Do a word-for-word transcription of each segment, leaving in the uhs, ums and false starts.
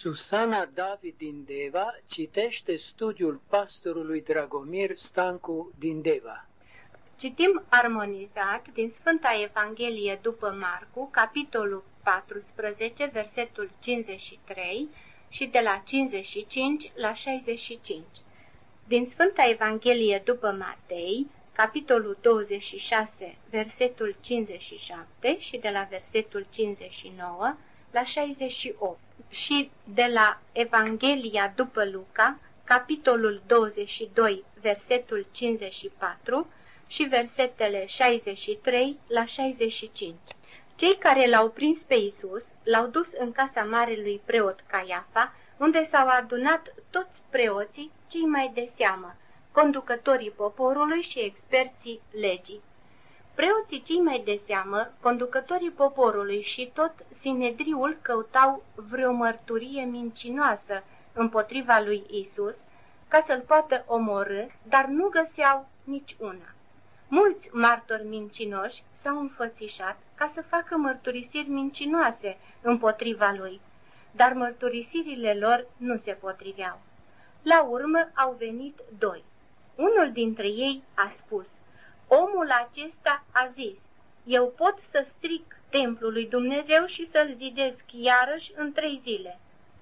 Susana David din Deva citește studiul pastorului Dragomir Stancu din Deva. Citim armonizat din Sfânta Evanghelie după Marcu, capitolul paisprezece, versetul cincizeci și trei și de la cincizeci și cinci la șaizeci și cinci. Din Sfânta Evanghelie după Matei, capitolul douăzeci și șase, versetul cincizeci și șapte și de la versetul cincizeci și nouă la șaizeci și opt. Și de la Evanghelia după Luca, capitolul douăzeci și doi, versetul cincizeci și patru și versetele șaizeci și trei la șaizeci și cinci. Cei care l-au prins pe Iisus l-au dus în casa marelui preot Caiafa, unde s-au adunat toți preoții cei mai de seamă, conducătorii poporului și experții legii. Preoții cei mai de seamă, conducătorii poporului și tot Sinedriul căutau vreo mărturie mincinoasă împotriva lui Isus, ca să-l poată omorî, dar nu găseau nici una. Mulți martori mincinoși s-au înfățișat ca să facă mărturisiri mincinoase împotriva lui, dar mărturisirile lor nu se potriveau. La urmă au venit doi. Unul dintre ei a spus: omul acesta a zis, eu pot să stric templul lui Dumnezeu și să-l zidesc iarăși în trei zile.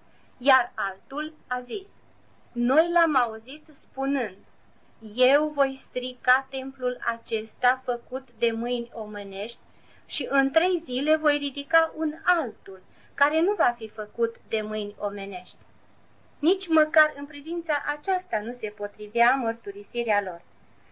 Iar altul a zis, noi l-am auzit spunând, eu voi strica templul acesta făcut de mâini omenești și în trei zile voi ridica un altul, care nu va fi făcut de mâini omenești. Nici măcar în privința aceasta nu se potrivea mărturisirea lor.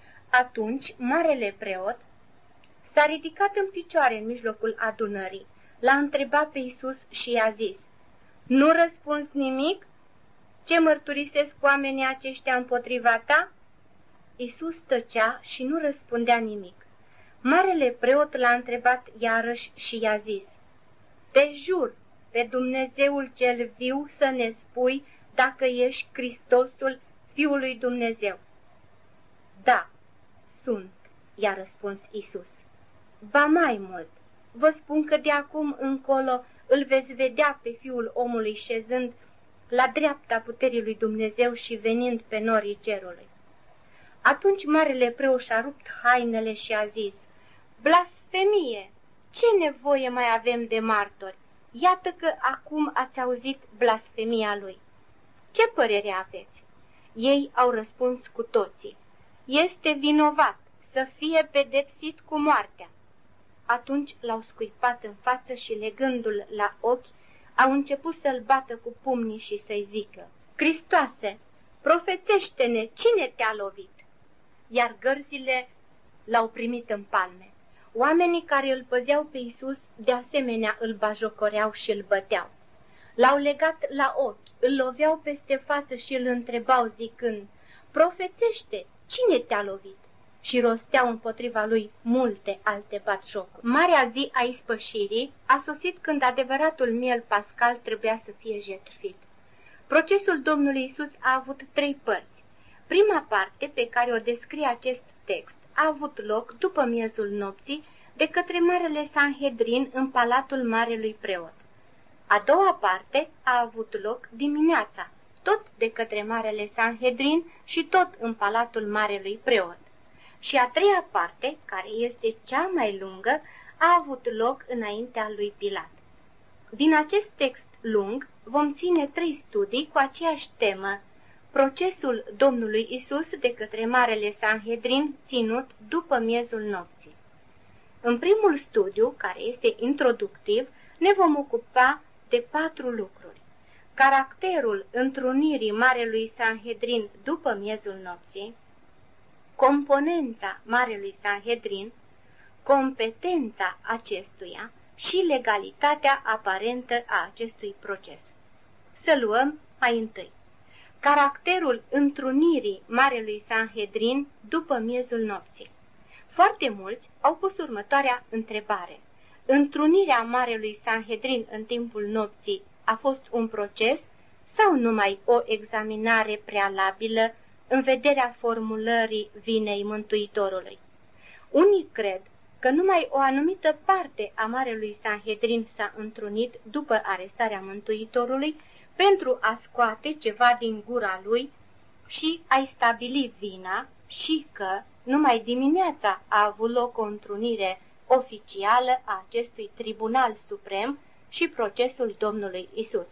Atunci, marele preot s-a ridicat în picioare în mijlocul adunării, l-a întrebat pe Iisus și i-a zis, nu răspunzi nimic? Ce mărturisesc oamenii aceștia împotriva ta? Iisus tăcea și nu răspundea nimic. Marele preot l-a întrebat iarăși și i-a zis, te jur pe Dumnezeul cel viu să ne spui dacă ești Hristosul, Fiul lui Dumnezeu. Da, sunt, i-a răspuns Iisus. Ba mai mult, vă spun că de acum încolo îl veți vedea pe Fiul omului șezând la dreapta puterii lui Dumnezeu și venind pe norii cerului. Atunci marele preot și-a rupt hainele și a zis, blasfemie! Ce nevoie mai avem de martori? Iată că acum ați auzit blasfemia lui. Ce părere aveți? Ei au răspuns cu toții, este vinovat să fie pedepsit cu moartea. Atunci l-au scuipat în față și legându-l la ochi, au început să-l bată cu pumnii și să-i zică, Hristoase, profețește-ne, cine te-a lovit? Iar gărzile l-au primit în palme. Oamenii care îl păzeau pe Iisus de asemenea îl bajocoreau și îl băteau. L-au legat la ochi, îl loveau peste față și îl întrebau zicând, profețește, cine te-a lovit? Și rosteau împotriva lui multe alte batjocuri. Marea zi a ispășirii a sosit când adevăratul miel pascal trebuia să fie jertfit. Procesul Domnului Iisus a avut trei părți. Prima parte, pe care o descrie acest text, a avut loc după miezul nopții de către Marele Sanhedrin în palatul Marelui Preot. A doua parte a avut loc dimineața, tot de către Marele Sanhedrin și tot în palatul Marelui Preot. Și a treia parte, care este cea mai lungă, a avut loc înaintea lui Pilat. Din acest text lung vom ține trei studii cu aceeași temă, procesul Domnului Isus de către Marele Sanhedrin ținut după miezul nopții. În primul studiu, care este introductiv, ne vom ocupa de patru lucruri. Caracterul întrunirii Marelui Sanhedrin după miezul nopții, componența Marelui Sanhedrin, competența acestuia și legalitatea aparentă a acestui proces. Să luăm mai întâi caracterul întrunirii Marelui Sanhedrin după miezul nopții. Foarte mulți au pus următoarea întrebare. Întrunirea Marelui Sanhedrin în timpul nopții a fost un proces sau numai o examinare prealabilă în vederea formulării vinei Mântuitorului? Unii cred că numai o anumită parte a Marelui Sanhedrin s-a întrunit după arestarea Mântuitorului pentru a scoate ceva din gura lui și a-i stabili vina și că numai dimineața a avut loc o întrunire oficială a acestui tribunal suprem și procesul Domnului Isus.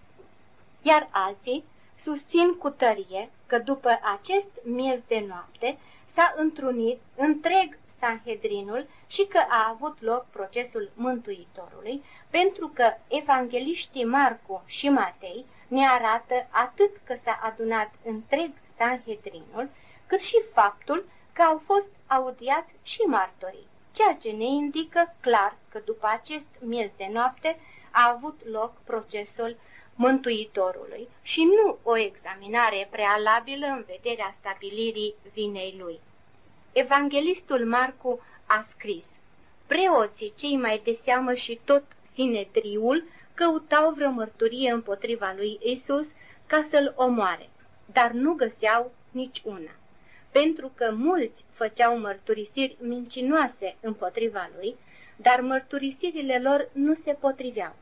Iar alții susțin cu tărie că după acest miez de noapte s-a întrunit întreg Sanhedrinul și că a avut loc procesul Mântuitorului, pentru că evangheliștii Marcu și Matei ne arată atât că s-a adunat întreg Sanhedrinul, cât și faptul că au fost audiați și martorii, ceea ce ne indică clar că după acest miez de noapte a avut loc procesul Mântuitorului și nu o examinare prealabilă în vederea stabilirii vinei lui. Evanghelistul Marcu a scris: preoții cei mai de seamă și tot Sinedriul căutau vreo mărturie împotriva lui Isus ca să-l omoare, dar nu găseau nici una, pentru că mulți făceau mărturisiri mincinoase împotriva lui, dar mărturisirile lor nu se potriveau.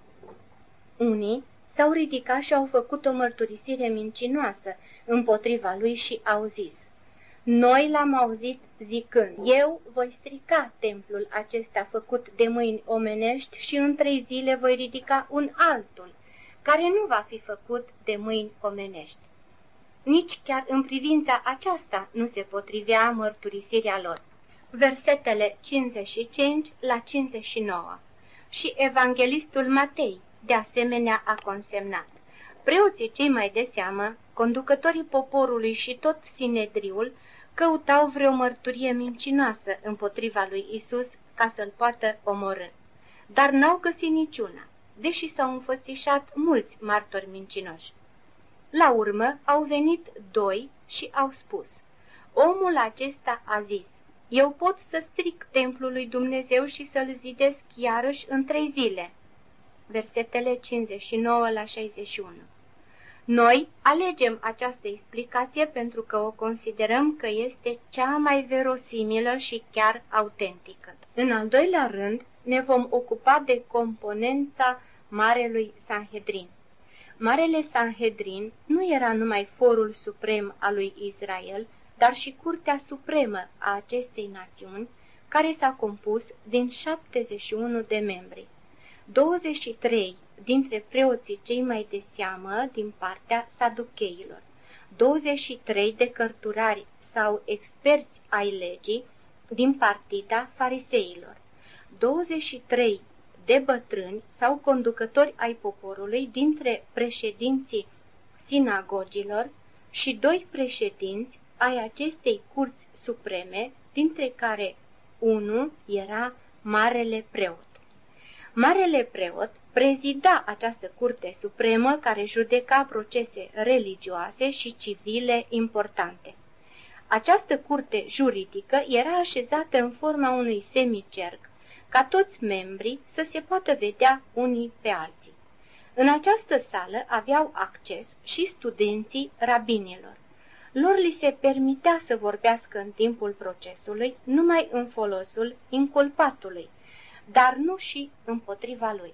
Unii s-au ridicat și au făcut o mărturisire mincinoasă împotriva lui și au zis: noi l-am auzit zicând, eu voi strica templul acesta făcut de mâini omenești și în trei zile voi ridica un altul, care nu va fi făcut de mâini omenești. Nici chiar în privința aceasta nu se potrivea mărturisirea lor. Versetele cincizeci și cinci la cincizeci și nouă. Și evanghelistul Matei, de asemenea, a consemnat: preoții cei mai de seamă, conducătorii poporului și tot Sinedriul, căutau vreo mărturie mincinoasă împotriva lui Isus ca să-l poată omorî, dar n-au găsit niciuna, deși s-au înfățișat mulți martori mincinoși. La urmă au venit doi și au spus: omul acesta a zis, eu pot să stric templul lui Dumnezeu și să-l zidesc iarăși în trei zile. Versetele cincizeci și nouă la șaizeci și unu. Noi alegem această explicație pentru că o considerăm că este cea mai verosimilă și chiar autentică. În al doilea rând, ne vom ocupa de componența Marelui Sanhedrin. Marele Sanhedrin nu era numai forul suprem al lui Israel, dar și curtea supremă a acestei națiuni, care s-a compus din șaptezeci și unu de membri. douăzeci și trei dintre preoții cei mai de seamă din partea saducheilor, douăzeci și trei de cărturari sau experți ai legii din partida fariseilor, douăzeci și trei de bătrâni sau conducători ai poporului dintre președinții sinagogilor și doi președinți ai acestei curți supreme, dintre care unul era marele preot. Marele preot prezida această curte supremă care judeca procese religioase și civile importante. Această curte juridică era așezată în forma unui semicerc, ca toți membrii să se poată vedea unii pe alții. În această sală aveau acces și studenții rabinilor. Lor li se permitea să vorbească în timpul procesului numai în folosul inculpatului, dar nu și împotriva lui.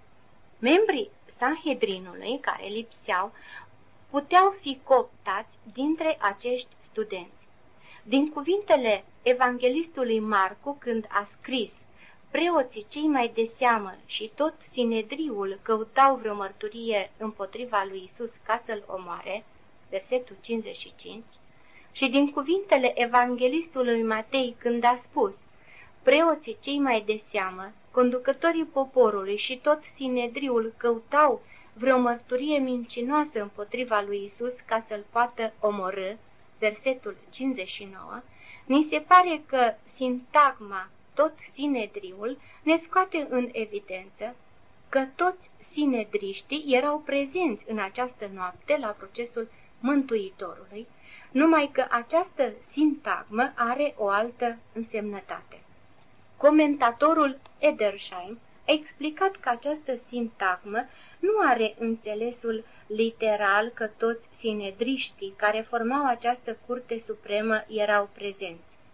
Membrii Sanhedrinului care lipseau puteau fi cooptați dintre acești studenți. Din cuvintele evanghelistului Marcu, când a scris: preoții cei mai de seamă și tot Sinedriul căutau vreo mărturie împotriva lui Isus ca să-l omoare, versetul cincizeci și cinci, și din cuvintele evanghelistului Matei, când a spus: preoții cei mai de seamă, conducătorii poporului și tot Sinedriul căutau vreo mărturie mincinoasă împotriva lui Isus ca să-l poată omorî, versetul cincizeci și nouă, ni se pare că sintagma tot Sinedriul ne scoate în evidență că toți sinedriștii erau prezenți în această noapte la procesul Mântuitorului, numai că această sintagmă are o altă însemnătate. Comentatorul Edersheim a explicat că această sintagmă nu are înțelesul literal că toți sinedriștii care formau această curte supremă erau prezenți.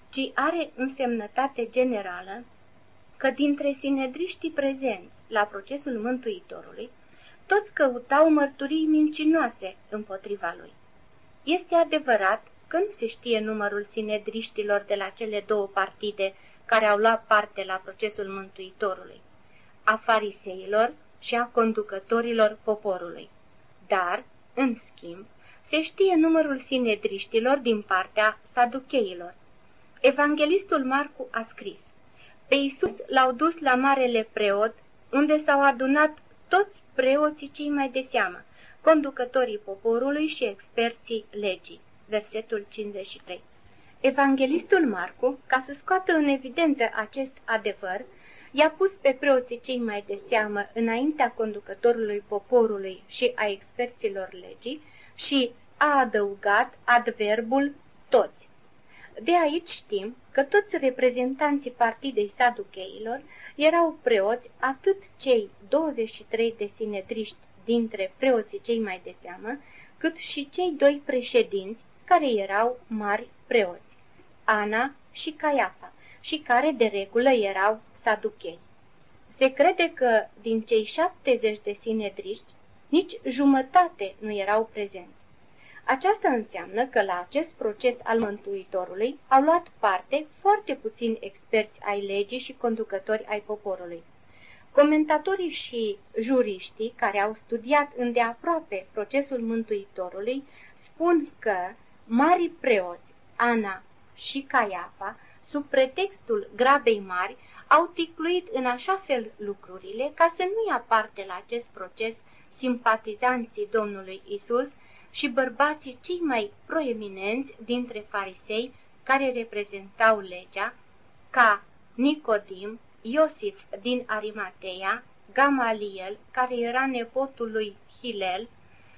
ci are însemnătate generală că dintre sinedriștii prezenți la procesul Mântuitorului, toți căutau mărturii mincinoase împotriva lui. Este adevărat că nu se știe numărul sinedriștilor de la cele două partide care au luat parte la procesul Mântuitorului, a fariseilor și a conducătorilor poporului. Dar, în schimb, se știe numărul sinedriștilor din partea saducheilor. Evanghelistul Marcu a scris: pe Iisus l-au dus la marele preot, unde s-au adunat toți preoții cei mai de seamă, conducătorii poporului și experții legii. Versetul cincizeci și trei. Evanghelistul Marcu, ca să scoată în evidență acest adevăr, i-a pus pe preoții cei mai de seamă înaintea conducătorului poporului și a experților legii și a adăugat adverbul toți. De aici știm că toți reprezentanții partidei saducheilor erau preoți, atât cei douăzeci și trei de sinedriști dintre preoții cei mai de seamă, cât și cei doi președinți care erau mari preoți, Ana și Caiafa, și care de regulă erau saduchei. Se crede că din cei șaptezeci de sinedriști, nici jumătate nu erau prezenți. Aceasta înseamnă că la acest proces al Mântuitorului au luat parte foarte puțini experți ai legii și conducători ai poporului. Comentatorii și juriștii care au studiat îndeaproape procesul Mântuitorului spun că marii preoți, Ana și Caiafa, sub pretextul grabei mari, au ticluit în așa fel lucrurile ca să nu ia parte la acest proces simpatizanții Domnului Isus și bărbații cei mai proeminenți dintre farisei care reprezentau legea, ca Nicodim, Iosif din Arimatea, Gamaliel, care era nepotul lui Hilel,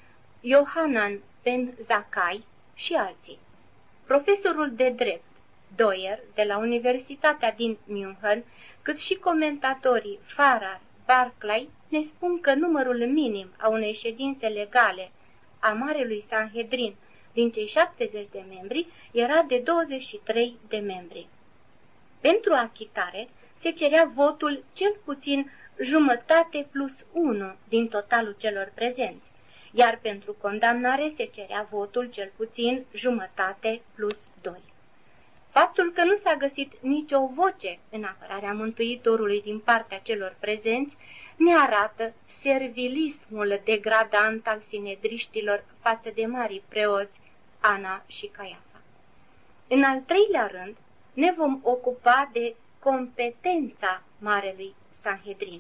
Iohanan ben Zacai și alții. Profesorul de drept, Doyer, de la Universitatea din München, cât și comentatorii Farrar, Barclay, ne spun că numărul minim a unei ședințe legale a Marelui Sanhedrin din cei șaptezeci de membri era de douăzeci și trei de membri. Pentru achitare se cerea votul cel puțin jumătate plus unu din totalul celor prezenți, iar pentru condamnare se cerea votul cel puțin jumătate plus doi. Faptul că nu s-a găsit nicio voce în apărarea Mântuitorului din partea celor prezenți ne arată servilismul degradant al sinedriștilor față de marii preoți, Ana și Caiafa. În al treilea rând, ne vom ocupa de competența Marelui Sanhedrin.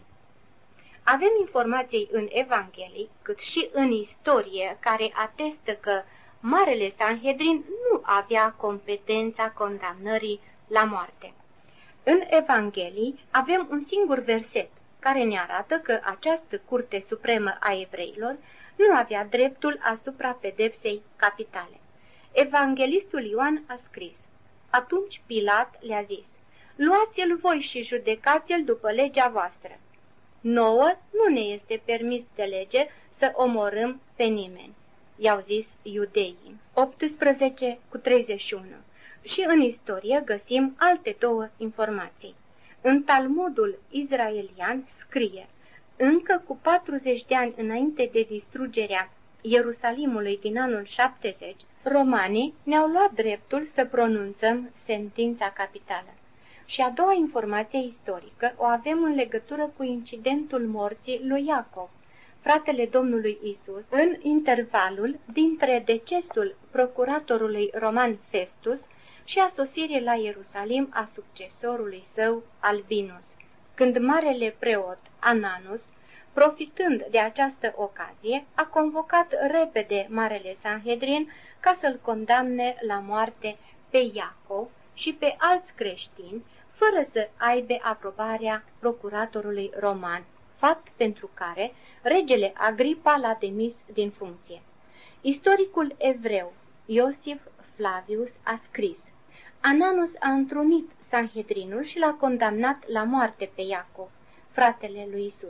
Avem informații în Evanghelii, cât și în istorie, care atestă că Marele Sanhedrin nu avea competența condamnării la moarte. În Evanghelii avem un singur verset care ne arată că această curte supremă a evreilor nu avea dreptul asupra pedepsei capitale. Evanghelistul Ioan a scris: atunci Pilat le-a zis: luați-l voi și judecați-l după legea voastră. Nouă nu ne este permis de lege să omorâm pe nimeni, i-au zis iudeii. optsprezece cu treizeci și unu. Și în istorie găsim alte două informații. În Talmudul izraelian scrie: încă cu patruzeci de ani înainte de distrugerea Ierusalimului din anul șaptezeci, romanii ne-au luat dreptul să pronunțăm sentința capitală. Și a doua informație istorică o avem în legătură cu incidentul morții lui Iacov, fratele Domnului Isus, în intervalul dintre decesul procuratorului roman Festus și a sosirii la Ierusalim a succesorului său Albinus, când marele preot Ananus, profitând de această ocazie, a convocat repede Marele Sanhedrin ca să-l condamne la moarte pe Iacov și pe alți creștini, fără să aibă aprobarea procuratorului roman, fapt pentru care regele Agripa l-a demis din funcție. Istoricul evreu Iosif Flavius a scris: Ananus a întrunit Sanhedrinul și l-a condamnat la moarte pe Iacov, fratele lui Isus,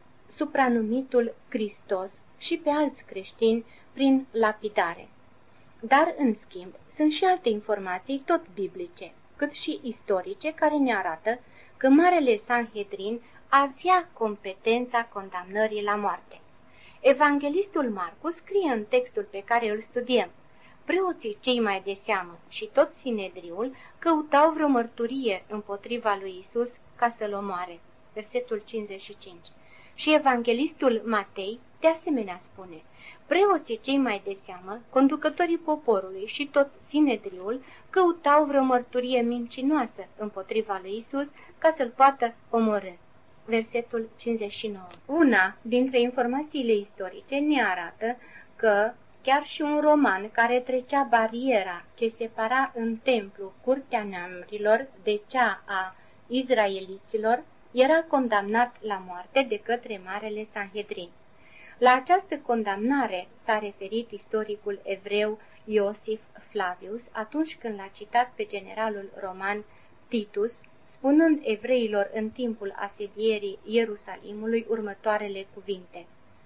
supranumitul Hristos, și pe alți creștini prin lapidare. Dar, în schimb, sunt și alte informații tot biblice. cât și istorice care ne arată că Marele Sanhedrin avea competența condamnării la moarte. Evanghelistul Marcu scrie în textul pe care îl studiem: preoții cei mai de seamă și tot Sinedriul căutau vreo mărturie împotriva lui Isus ca să-l omoare. Versetul cincizeci și cinci. Și evanghelistul Matei de asemenea spune: preoții cei mai de seamă, conducătorii poporului și tot Sinedriul căutau vreo mărturie mincinoasă împotriva lui Isus ca să-l poată omorâ. Versetul cincizeci și nouă. Una dintre informațiile istorice ne arată că chiar și un roman care trecea bariera ce separa în templu curtea neamurilor de cea a izraeliților era condamnat la moarte de către Marele Sanhedrin. La această condamnare s-a referit istoricul evreu Iosif Flavius atunci când l-a citat pe generalul roman Titus, spunând evreilor în timpul asedierii Ierusalimului următoarele cuvinte: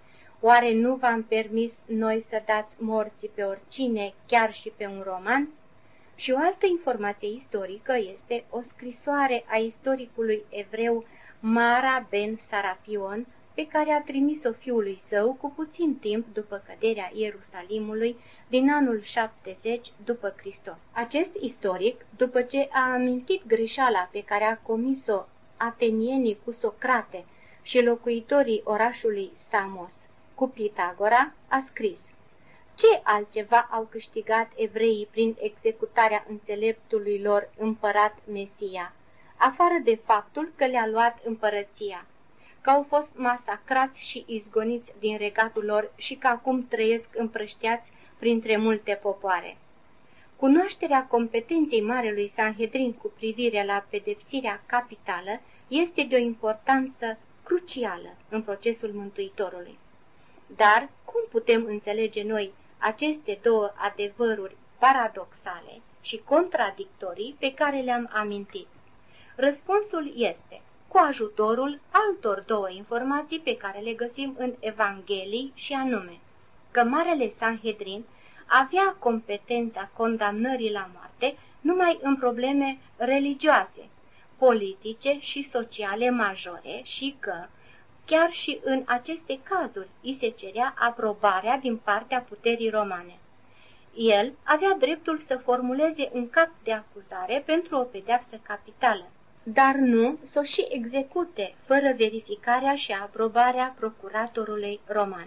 oare nu v-am permis noi să dați morții pe oricine, chiar și pe un roman? Și o altă informație istorică este o scrisoare a istoricului evreu Mara ben Sarapion, pe care a trimis-o fiului său cu puțin timp după căderea Ierusalimului din anul șaptezeci după Hristos. Acest istoric, după ce a amintit greșeala pe care a comis-o atenienii cu Socrate și locuitorii orașului Samos cu Pitagora, a scris: ce altceva au câștigat evreii prin executarea înțeleptului lor împărat Mesia, afară de faptul că le-a luat împărăția, că au fost masacrați și izgoniți din regatul lor și că acum trăiesc împrăștiați printre multe popoare. Cunoașterea competenței Marelui Sanhedrin cu privire la pedepsirea capitală este de o importanță crucială în procesul Mântuitorului. Dar cum putem înțelege noi aceste două adevăruri paradoxale și contradictorii pe care le-am amintit? Răspunsul este cu ajutorul altor două informații pe care le găsim în Evanghelii, și anume că Marele Sanhedrin avea competența condamnării la moarte numai în probleme religioase, politice și sociale majore și că, chiar și în aceste cazuri, îi se cerea aprobarea din partea puterii romane. El avea dreptul să formuleze un cap de acuzare pentru o pedeapsă capitală, dar nu să o și execute fără verificarea și aprobarea procuratorului roman.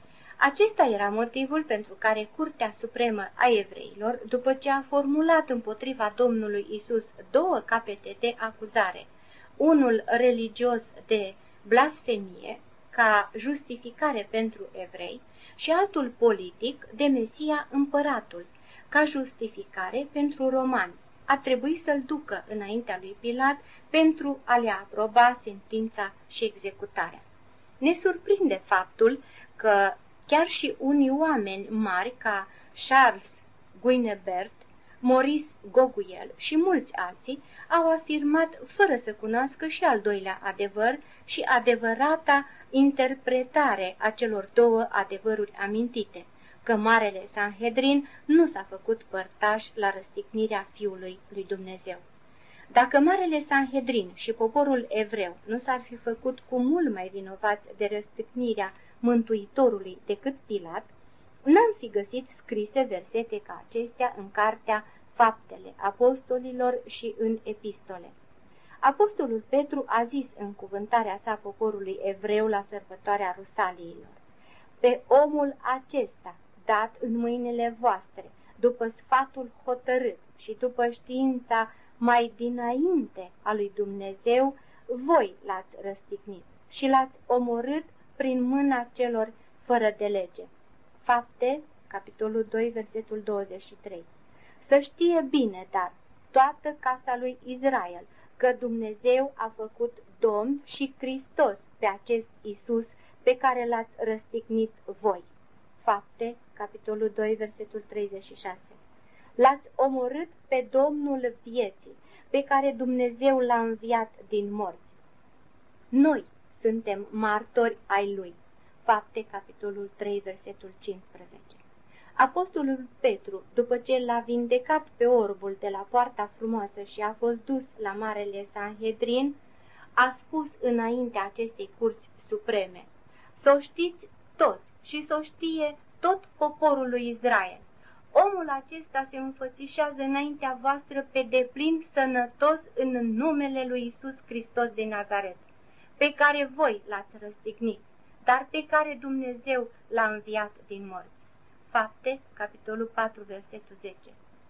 Acesta era motivul pentru care Curtea Supremă a Evreilor, după ce a formulat împotriva Domnului Isus două capete de acuzare, unul religios de blasfemie, ca justificare pentru evrei, și altul politic de Mesia împăratul, ca justificare pentru romani, a trebuit să-l ducă înaintea lui Pilat pentru a le aproba sentința și executarea. Ne surprinde faptul că chiar și unii oameni mari ca Charles Guinebert, Maurice Goguel și mulți alții au afirmat fără să cunoască și al doilea adevăr și adevărata interpretare a celor două adevăruri amintite, că Marele Sanhedrin nu s-a făcut părtaș la răstignirea Fiului lui Dumnezeu. Dacă Marele Sanhedrin și poporul evreu nu s-ar fi făcut cu mult mai vinovați de răstignirea Mântuitorului decât Pilat, n-am fi găsit scrise versete ca acestea în cartea Faptele Apostolilor și în epistole. Apostolul Petru a zis în cuvântarea sa poporului evreu la sărbătoarea Rusaliilor: pe omul acesta, dat în mâinile voastre, după sfatul hotărât și după știința mai dinainte a lui Dumnezeu, voi l-ați răstignit și l-ați omorât prin mâna celor fără de lege. Fapte, capitolul doi, versetul douăzeci și trei. Să știe bine, dar, toată casa lui Israel, că Dumnezeu a făcut Domn și Hristos pe acest Isus pe care l-ați răstignit voi. Fapte, capitolul doi, versetul treizeci și șase. L-ați omorât pe Domnul vieții, pe care Dumnezeu l-a înviat din morți. Noi suntem martori ai Lui. Fapte, capitolul trei, versetul cincisprezece. Apostolul Petru, după ce l-a vindecat pe orbul de la Poarta Frumoasă și a fost dus la Marele Sanhedrin, a spus înaintea acestei curți supreme: să o știți toți și să o știe tot poporul lui Israel. Omul acesta se înfățișează înaintea voastră pe deplin sănătos în numele lui Iisus Hristos de Nazaret, pe care voi l-ați răstignit, dar pe care Dumnezeu l-a înviat din morți. Fapte, capitolul patru, versetul zece.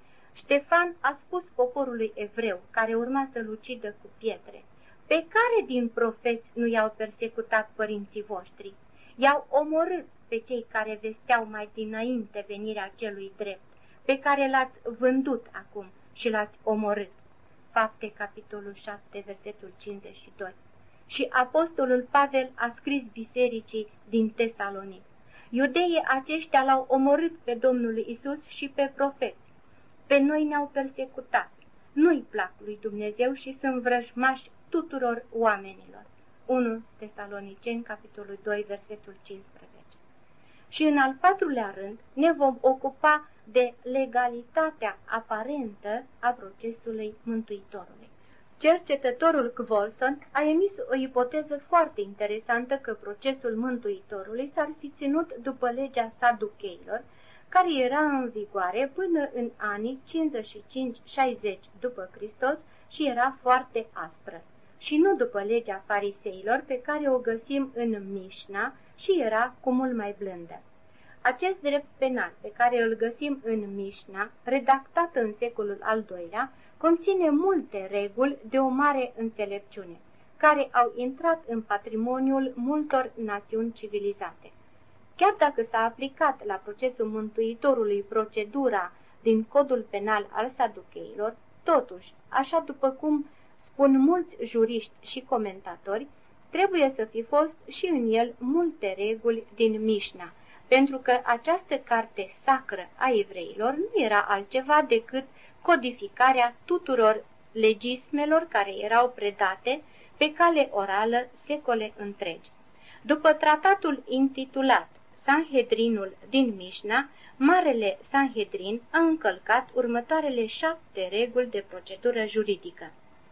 Ștefan a spus poporului evreu, care urma să-l ucidă cu pietre: pe care din profeți nu i-au persecutat părinții voștri? I-au omorât pe cei care vesteau mai dinainte venirea celui drept, pe care l-ați vândut acum și l-ați omorât. Fapte, capitolul șapte, versetul cincizeci și doi. Și apostolul Pavel a scris bisericii din Tesalonic: iudeii aceștia l-au omorât pe Domnul Iisus și pe profeți. Pe noi ne-au persecutat. Nu-i plac lui Dumnezeu și sunt vrăjmași tuturor oamenilor. unu Tesaloniceni, capitolul doi, versetul cincisprezece. Și în al patrulea rând ne vom ocupa de legalitatea aparentă a procesului Mântuitorului. Cercetătorul Kvolson a emis o ipoteză foarte interesantă că procesul Mântuitorului s-ar fi ținut după legea Saducheilor, care era în vigoare până în anii cincizeci și cinci șaizeci după Hristos și era foarte aspră, și nu după legea fariseilor pe care o găsim în Mișna și era cu mult mai blândă. Acest drept penal pe care îl găsim în Mișna, redactat în secolul al doilea, conține multe reguli de o mare înțelepciune, care au intrat în patrimoniul multor națiuni civilizate. Chiar dacă s-a aplicat la procesul Mântuitorului procedura din codul penal al Saducheilor, totuși, așa după cum spun mulți juriști și comentatori, trebuie să fi fost și în el multe reguli din Mișna, pentru că această carte sacră a evreilor nu era altceva decât codificarea tuturor legismelor care erau predate pe cale orală secole întregi. După tratatul intitulat Sanhedrinul din Mișna, Marele Sanhedrin a încălcat următoarele șapte reguli de procedură juridică.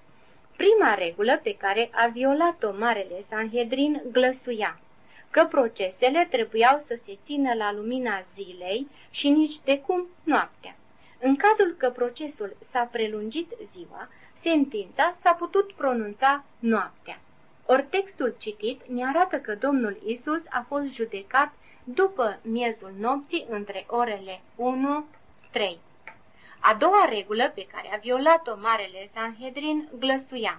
Prima regulă pe care a violat-o Marele Sanhedrin glăsuia că procesele trebuiau să se țină la lumina zilei și nici de cum noaptea. În cazul că procesul s-a prelungit ziua, sentința s-a putut pronunța noaptea. Ori textul citit ne arată că Domnul Isus a fost judecat după miezul nopții între orele unu trei. A doua regulă pe care a violat-o Marele Sanhedrin glăsuia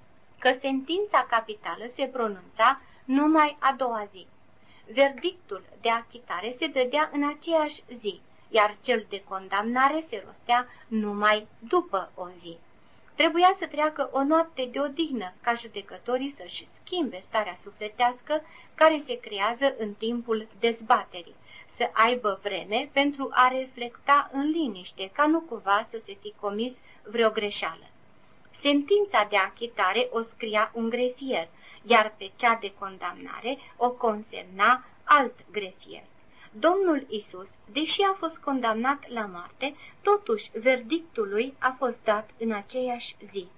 că sentința capitală se pronunța numai a doua zi. Verdictul de achitare se dădea în aceeași zi, iar cel de condamnare se rostea numai după o zi. Trebuia să treacă o noapte de odihnă ca judecătorii să-și schimbe starea sufletească care se creează în timpul dezbaterii, să aibă vreme pentru a reflecta în liniște, ca nu cumva să se fi comis vreo greșeală. Sentința de achitare o scria un grefier, iar pe cea de condamnare o consemna alt grefier. Domnul Isus, deși a fost condamnat la moarte, totuși verdictul lui a fost dat în aceeași zi.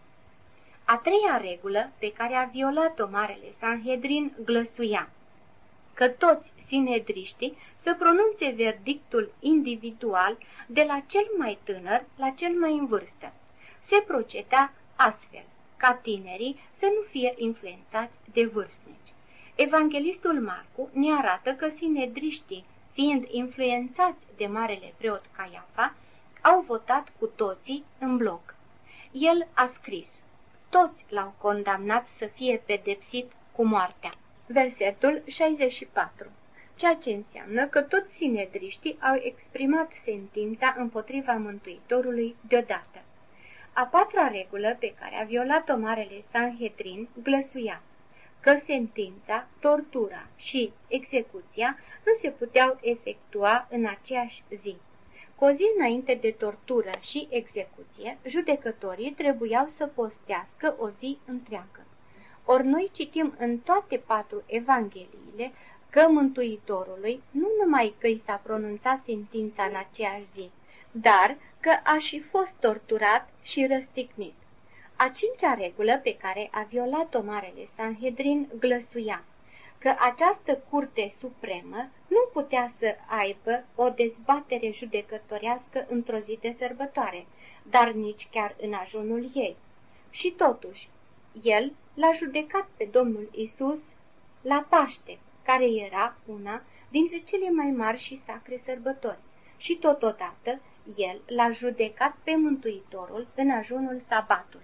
A treia regulă pe care a violat-o Marele Sanhedrin glăsuia că toți sinedriștii să pronunțe verdictul individual de la cel mai tânăr la cel mai în vârstă. Se proceda astfel, ca tinerii să nu fie influențați de vârstnici. Evanghelistul Marcu ne arată că sinedriștii, fiind influențați de marele preot Caiafa, au votat cu toții în bloc. El a scris: toți l-au condamnat să fie pedepsit cu moartea. Versetul șaizeci și patru, ceea ce înseamnă că toți sinedriștii au exprimat sentința împotriva Mântuitorului deodată. A patra regulă pe care a violat-o Marele Sanhedrin glăsuia că sentința, tortura și execuția nu se puteau efectua în aceeași zi. Cu o zi înainte de tortură și execuție, judecătorii trebuiau să postească o zi întreagă. Ori noi citim în toate patru evangheliile că Mântuitorului nu numai că i s-a pronunțat sentința în aceeași zi, dar că a și fost torturat și răstignit. A cincea regulă pe care a violat-o Marele Sanhedrin glăsuia că această curte supremă nu putea să aibă o dezbatere judecătorească într-o zi de sărbătoare, dar nici chiar în ajunul ei. Și totuși, el l-a judecat pe Domnul Isus la Paște, care era una dintre cele mai mari și sacre sărbători, și totodată el l-a judecat pe Mântuitorul în ajunul sabatului.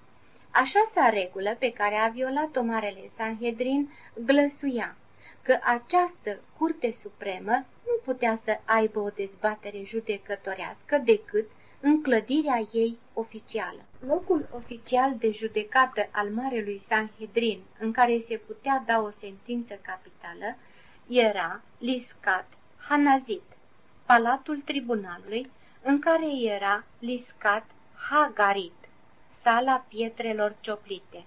A șasea regulă pe care a violat-o Marele Sanhedrin glăsuia că această curte supremă nu putea să aibă o dezbatere judecătorească decât în clădirea ei oficială. Locul oficial de judecată al Marelui Sanhedrin, în care se putea da o sentință capitală, era Liscat Hanazit, palatul tribunalului, în care era Liscat Hagarit, sala pietrelor cioplite.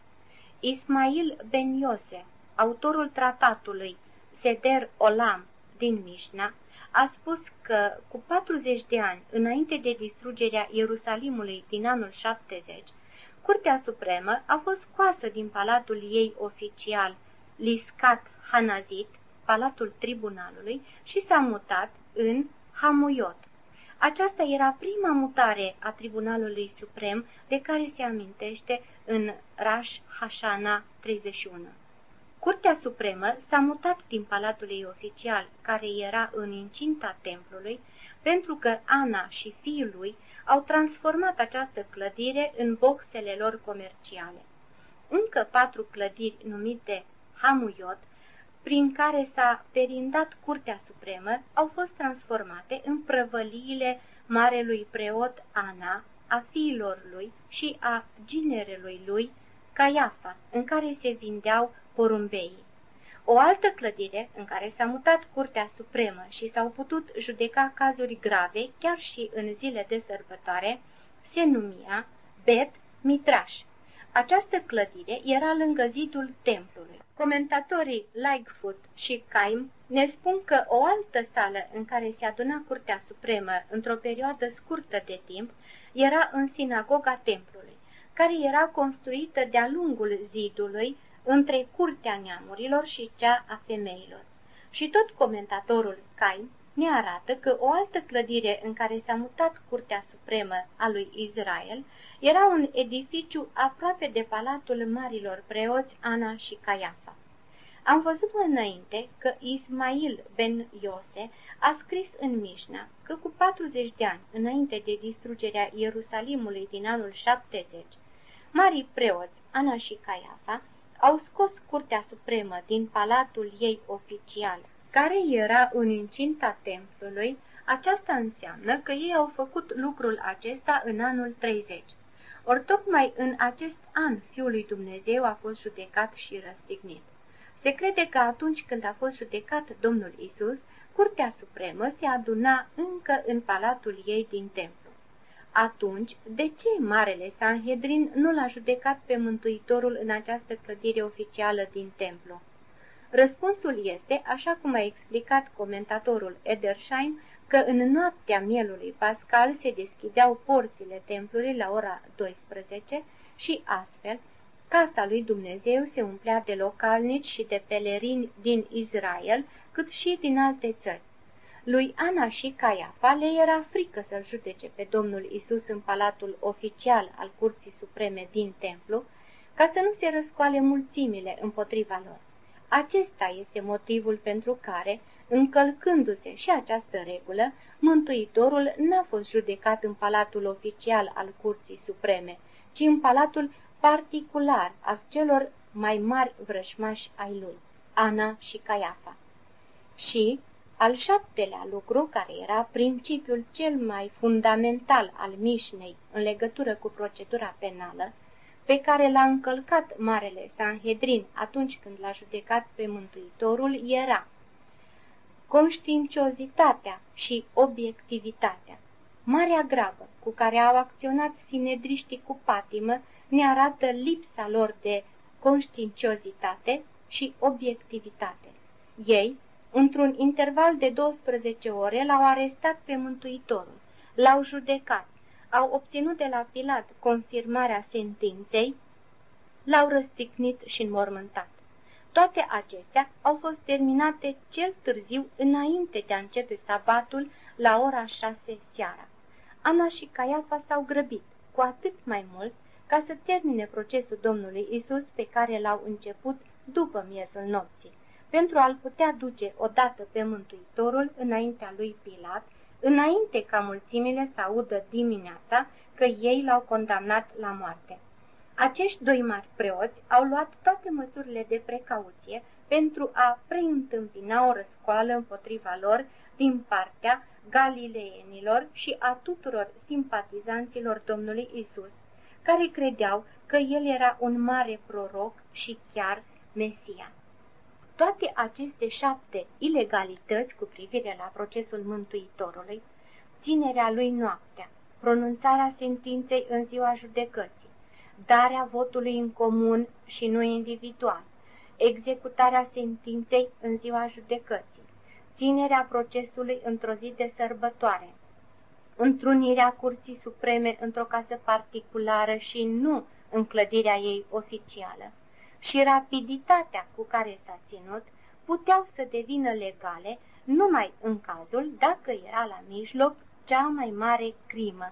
Ismail ben Iose, autorul tratatului Seder Olam din Mișna, a spus că cu patruzeci de ani înainte de distrugerea Ierusalimului din anul șaptezeci, Curtea Supremă a fost scoasă din palatul ei oficial, Liscat Hanazit, palatul tribunalului, și s-a mutat în Hamuiot. Aceasta era prima mutare a Tribunalului Suprem de care se amintește în Rosh Hashana treizeci și unu. Curtea Supremă s-a mutat din palatul ei oficial, care era în incinta templului, pentru că Ana și fiul lui au transformat această clădire în boxele lor comerciale. Încă patru clădiri numite Hamuiot, prin care s-a perindat Curtea Supremă, au fost transformate în prăvăliile marelui preot Ana, a fiilor lui și a ginerelui lui Caiafa, în care se vindeau porumbeii. O altă clădire în care s-a mutat Curtea Supremă și s-au putut judeca cazuri grave chiar și în zile de sărbătoare se numea Bet Midrash. Această clădire era lângă zidul templului. Comentatorii Lightfoot și Caim ne spun că o altă sală în care se aduna Curtea Supremă într-o perioadă scurtă de timp era în sinagoga templului, care era construită de-a lungul zidului între Curtea Neamurilor și cea a femeilor. Și tot comentatorul Caim ne arată că o altă clădire în care s-a mutat Curtea Supremă a lui Israel era un edificiu aproape de palatul marilor preoți Ana și Caiafa. Am văzut mai înainte că Ismail ben Iose a scris în Mișna că cu patruzeci de ani înainte de distrugerea Ierusalimului din anul șaptezeci, marii preoți Ana și Caiafa au scos Curtea Supremă din palatul ei oficial, care era în incinta templului. Aceasta înseamnă că ei au făcut lucrul acesta în anul treizeci. Ori tocmai în acest an Fiul lui Dumnezeu a fost judecat și răstignit. Se crede că atunci când a fost judecat Domnul Isus, Curtea Supremă se aduna încă în palatul ei din templu. Atunci, de ce Marele Sanhedrin nu l-a judecat pe Mântuitorul în această clădire oficială din templu? Răspunsul este, așa cum a explicat comentatorul Edersheim, că în noaptea mielului pascal se deschideau porțile templului la ora douăsprezece și astfel casa lui Dumnezeu se umplea de localnici și de pelerini din Israel, cât și din alte țări. Lui Ana și Caiafa le era frică să-l judece pe Domnul Isus în palatul oficial al Curții Supreme din templu, ca să nu se răscoale mulțimile împotriva lor. Acesta este motivul pentru care, încălcându-se și această regulă, Mântuitorul n-a fost judecat în palatul oficial al Curții Supreme, ci în palatul particular al celor mai mari vrășmași ai lui, Ana și Caiafa. Și al șaptelea lucru, care era principiul cel mai fundamental al Mișnei în legătură cu procedura penală, pe care l-a încălcat Marele Sanhedrin atunci când l-a judecat pe Mântuitorul, era conștiinciozitatea și obiectivitatea. Marea grabă cu care au acționat sinedriștii cu patimă ne arată lipsa lor de conștiinciozitate și obiectivitate. Ei, într-un interval de douăsprezece ore, l-au arestat pe Mântuitorul, l-au judecat, au obținut de la Pilat confirmarea sentinței, l-au răstignit și înmormântat. Toate acestea au fost terminate cel târziu înainte de a începe sabatul la ora șase seara. Ana și Caiafa s-au grăbit, cu atât mai mult ca să termine procesul Domnului Isus pe care l-au început după miezul nopții, pentru a-l putea duce odată pe Mântuitorul înaintea lui Pilat, înainte ca mulțimile să audă dimineața că ei l-au condamnat la moarte. Acești doi mari preoți au luat toate măsurile de precauție pentru a preîntâmpina o răscoală împotriva lor din partea galileenilor și a tuturor simpatizanților Domnului Isus, care credeau că el era un mare proroc și chiar Mesia. Toate aceste șapte ilegalități cu privire la procesul Mântuitorului, ținerea lui noaptea, pronunțarea sentinței în ziua judecății, darea votului în comun și nu individual, executarea sentinței în ziua judecății, ținerea procesului într-o zi de sărbătoare, întrunirea Curții Supreme într-o casă particulară și nu în clădirea ei oficială, și rapiditatea cu care s-a ținut puteau să devină legale numai în cazul dacă era la mijloc cea mai mare crimă,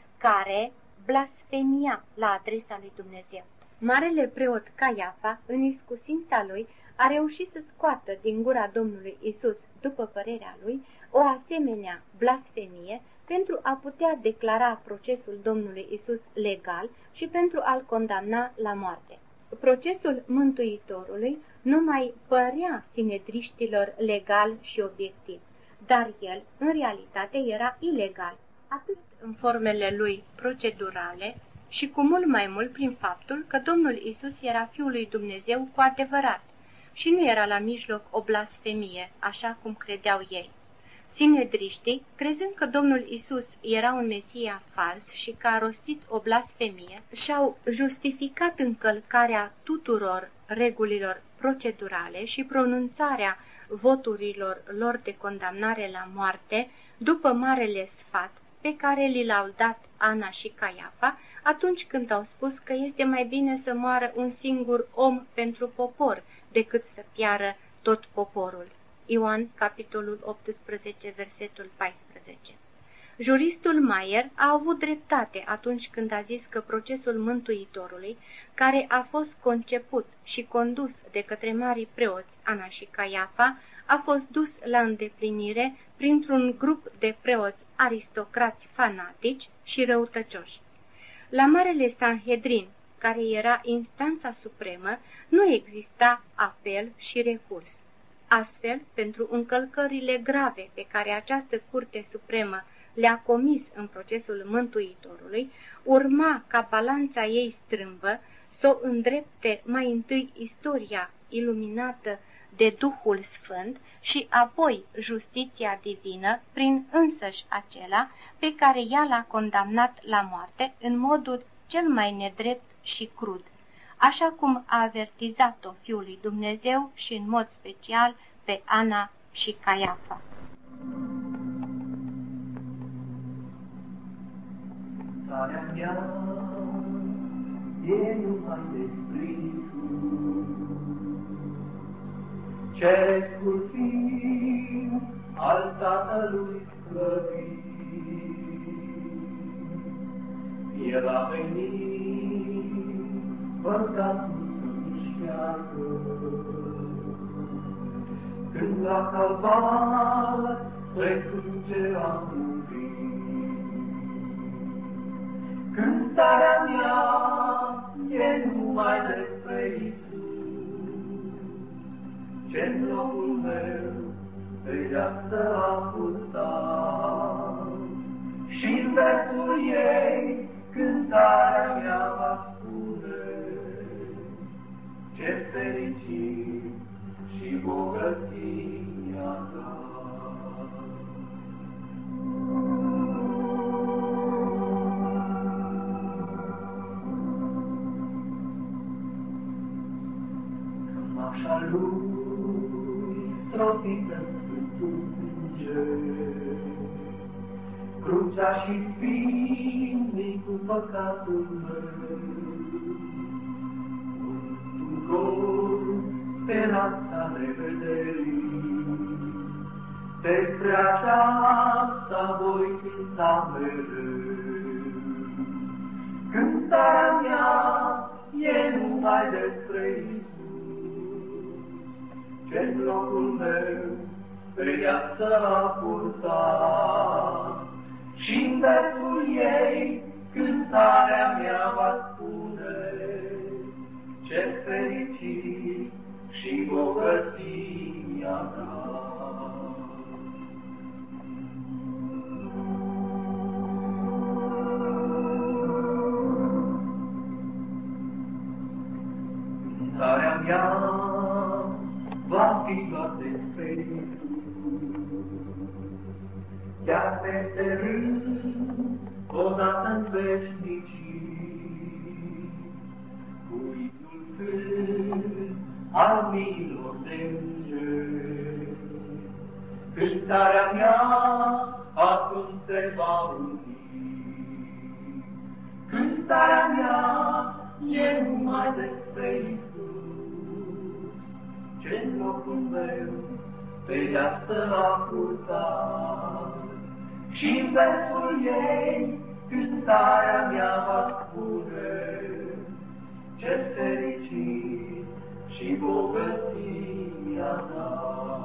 care blasfemia la adresa lui Dumnezeu. Marele preot Caiafa, în iscusința lui, a reușit să scoată din gura Domnului Isus, după părerea lui, o asemenea blasfemie pentru a putea declara procesul Domnului Isus legal și pentru a-l condamna la moarte. Procesul Mântuitorului nu mai părea sinedriștilor legal și obiectiv, dar el, în realitate, era ilegal, atât în formele lui procedurale și cu mult mai mult prin faptul că Domnul Isus era Fiul lui Dumnezeu cu adevărat și nu era la mijloc o blasfemie, așa cum credeau ei. Sinedriștii, crezând că Domnul Isus era un Mesia fals și că a rostit o blasfemie, și-au justificat încălcarea tuturor regulilor procedurale și pronunțarea voturilor lor de condamnare la moarte după marele sfat pe care li l-au dat Ana și Caiafa atunci când au spus că este mai bine să moară un singur om pentru popor decât să piară tot poporul. Ioan, capitolul optsprezece, versetul paisprezece. Juristul Maier a avut dreptate atunci când a zis că procesul Mântuitorului, care a fost conceput și condus de către marii preoți Ana și Caiafa, a fost dus la îndeplinire printr-un grup de preoți aristocrați fanatici și răutăcioși. La Marele Sanhedrin, care era instanța supremă, nu exista apel și recurs. Astfel, pentru încălcările grave pe care această Curte Supremă le-a comis în procesul Mântuitorului, urma ca balanța ei strâmbă să o îndrepte mai întâi istoria iluminată de Duhul Sfânt și apoi justiția divină prin însăși acela pe care ea l-a condamnat la moarte în modul cel mai nedrept și crud, așa cum a avertizat-o Fiul lui Dumnezeu și în mod special pe Ana și Caiafa. Starea mea e numai despre Iisus, Cerescul Fiu al Tatălui slăvit. El a venit păcat să-și când la Calvar spre sânge a murit. Când starea mea e numai despre Iisus, ce-n locul meu pe viață a purtat, și-n versul ei cântarea mea va spune, ce fericit și bogăția ta. Așa lui crucea și sfinnicul păcatul meu. Un gol pe rața nevederii, despre aceasta voi cânta mereu. Cântarea mea e numai despre Iisus, ce-n locul meu pe viață a purtat. Și-n versul ei cântarea mea va spune, ce fericit și bogăția ta. Cântarea mea va fi doar despre Iisus, chiar peste rând, odată în veșnicii, cu imnul cânt al miilor de îngeri. Cântarea mea atunci se va uni, cântarea mea e numai despre Iisus, ce-n locul meu pe viață a purtat. Și-n versul ei cântarea mea va spune, ce fericit și bogăția ta.